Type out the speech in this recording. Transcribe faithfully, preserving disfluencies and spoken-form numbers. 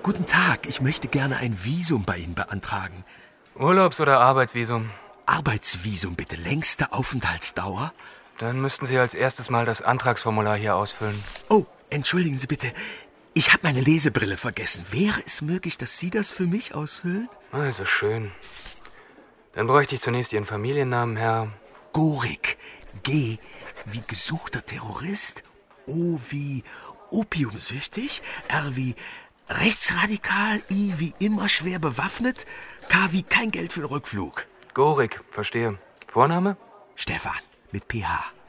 Guten Tag, ich möchte gerne ein Visum bei Ihnen beantragen. Urlaubs- oder Arbeitsvisum? Arbeitsvisum bitte, längste Aufenthaltsdauer? Dann müssten Sie als erstes mal das Antragsformular hier ausfüllen. Oh, entschuldigen Sie bitte. Ich habe meine Lesebrille vergessen. Wäre es möglich, dass Sie das für mich ausfüllen? Also schön. Dann bräuchte ich zunächst Ihren Familiennamen, Herr... Gorik. G wie gesuchter Terrorist. O wie opiumsüchtig. R wie rechtsradikal. I wie immer schwer bewaffnet. K wie kein Geld für den Rückflug. Gorik, verstehe. Vorname? Stefan, mit P H.